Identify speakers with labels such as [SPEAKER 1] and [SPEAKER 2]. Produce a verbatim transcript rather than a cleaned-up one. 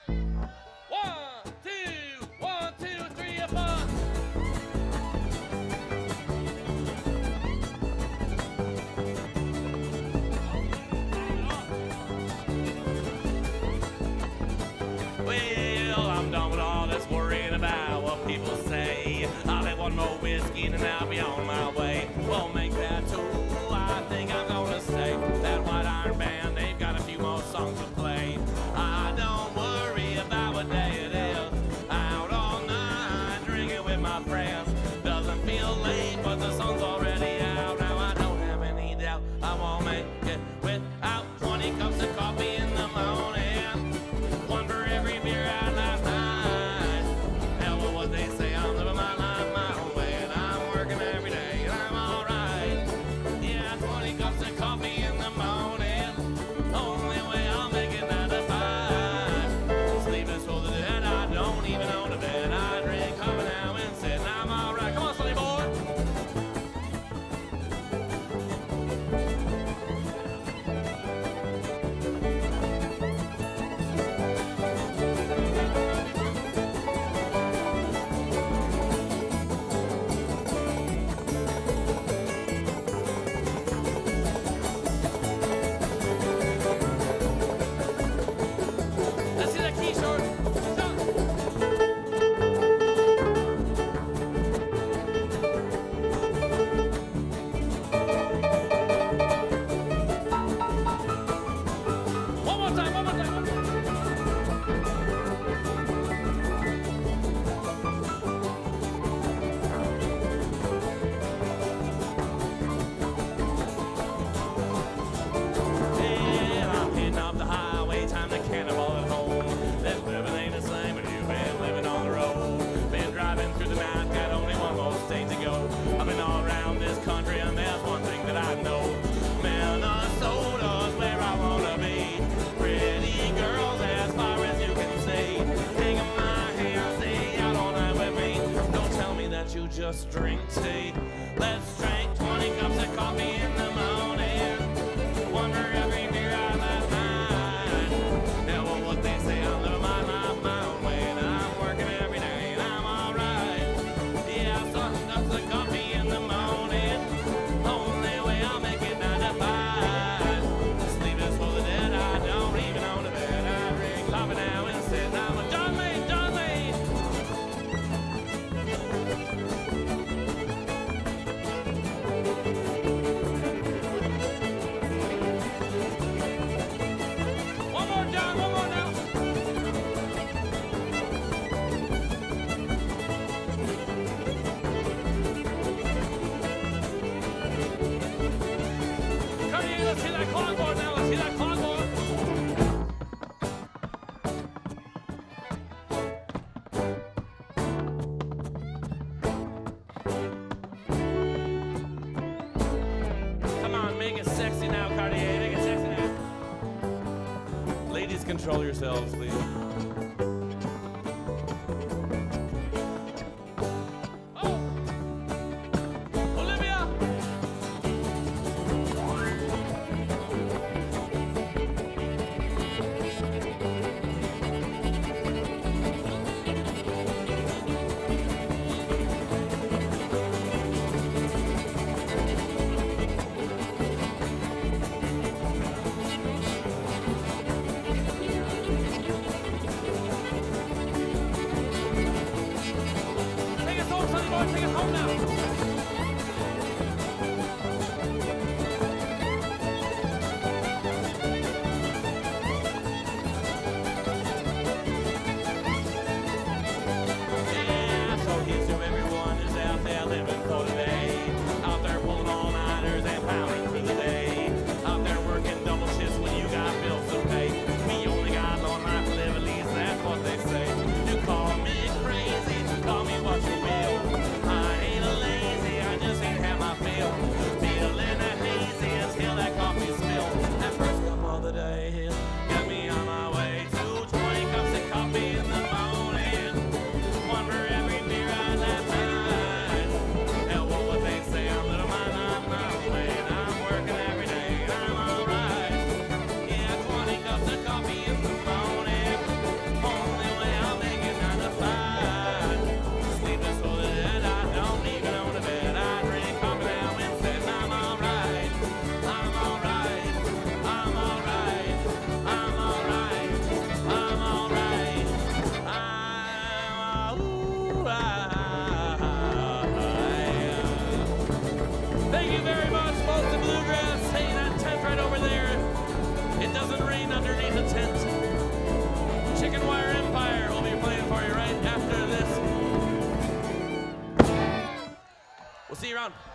[SPEAKER 1] One, two, one, two, three, and four. Well, I'm done with all this worrying about what people say. I'll have one more whiskey and I'll be on my way. Won't make that too. I think I'm gonna say that White Iron Band, they've got a few more songs to play. I don't worry about what day it is. Out all night drinking with my friends. Doesn't feel late, but the sun's already out. Now I don't have any doubt I won't make it without twenty cups of coffee in the morning. One for every beer I last night. Hell with what they say, I'm living my life my own way, and I'm working every day, and I'm alright. Yeah, twenty cups of coffee in the morning. Only way I'll make it nine to five. Sleep is for the dead, I don't even own a bed. I drink coffee now and sit, and I'm alright. Come on, Sonny boy. Let's see that key, short. Stop. One more time, one more time, one more time. And I'm hitting up the highway, time to cannonball at home. This living ain't the same when you've been living on the road. Been driving through the night, got only one more state to go. I've been all around this country and there's one thing that I know. Minnesota's where I wanna be. Pretty girls as far as you can see. Taking my hand, stay out all night with me. Don't tell me that you just drink tea. Let's drink twenty cups of coffee in the morning. One for every beer I last night. Now well, what they say, I'm living my life my own way, and I'm working every day, and I'm alright. Yeah, some cups of coffee in the morning. Only way I'll make it nine to five. Sleep is for the dead, I don't even own a bed. I drink coffee now and sit, and I'm a John Lane, John Lane. One more, John, one more now. Cartier, let's see that clogboard now. Let's see that clogboard. Come on, make it sexy now, Cartier. Make it sexy now. Ladies, control yourselves, please. Oh! Olivia! Take us home, Sonny boy. Take us home now. Yeah, so here's to everyone who's out there living for today. Out there pulling all-nighters and pounding through the day. Out there working double shifts when you got bills to pay. We only got one life to live, at least that's what they say. You call me crazy, call me what you will. I ain't a underneath a tent. Chicken Wire Empire will be playing for you right after this. We'll see you around.